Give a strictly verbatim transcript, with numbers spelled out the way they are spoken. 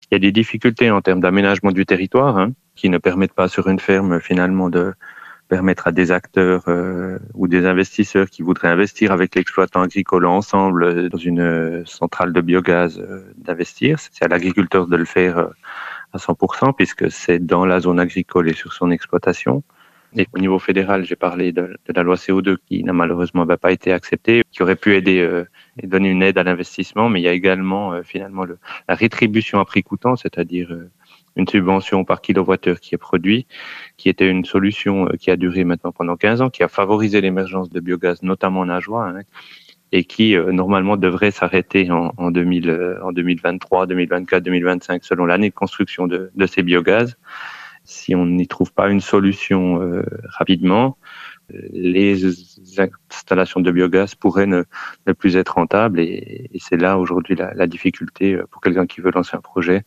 Il y a des difficultés en termes d'aménagement du territoire, hein, qui ne permettent pas sur une ferme finalement de permettre à des acteurs euh, ou des investisseurs qui voudraient investir avec l'exploitant agricole ensemble euh, dans une euh, centrale de biogaz euh, d'investir. C'est à l'agriculteur de le faire euh, à cent pour cent puisque c'est dans la zone agricole et sur son exploitation. Et au niveau fédéral, j'ai parlé de, de la loi C O deux qui n'a malheureusement bah, pas été acceptée, qui aurait pu aider euh, et donner une aide à l'investissement, mais il y a également euh, finalement le, la rétribution à prix coûtant, c'est-à-dire euh, une subvention par kilowattheure qui est produit, qui était une solution euh, qui a duré maintenant pendant quinze ans, qui a favorisé l'émergence de biogaz, notamment en Ajoie, hein, et qui euh, normalement devrait s'arrêter en, en, deux mille, euh, en deux mille vingt-trois, deux mille vingt-quatre, deux mille vingt-cinq, selon l'année de construction de, de ces biogaz. Si on n'y trouve pas une solution euh, rapidement, les installations de biogaz pourraient ne, ne plus être rentables et, et c'est là aujourd'hui la, la difficulté pour quelqu'un qui veut lancer un projet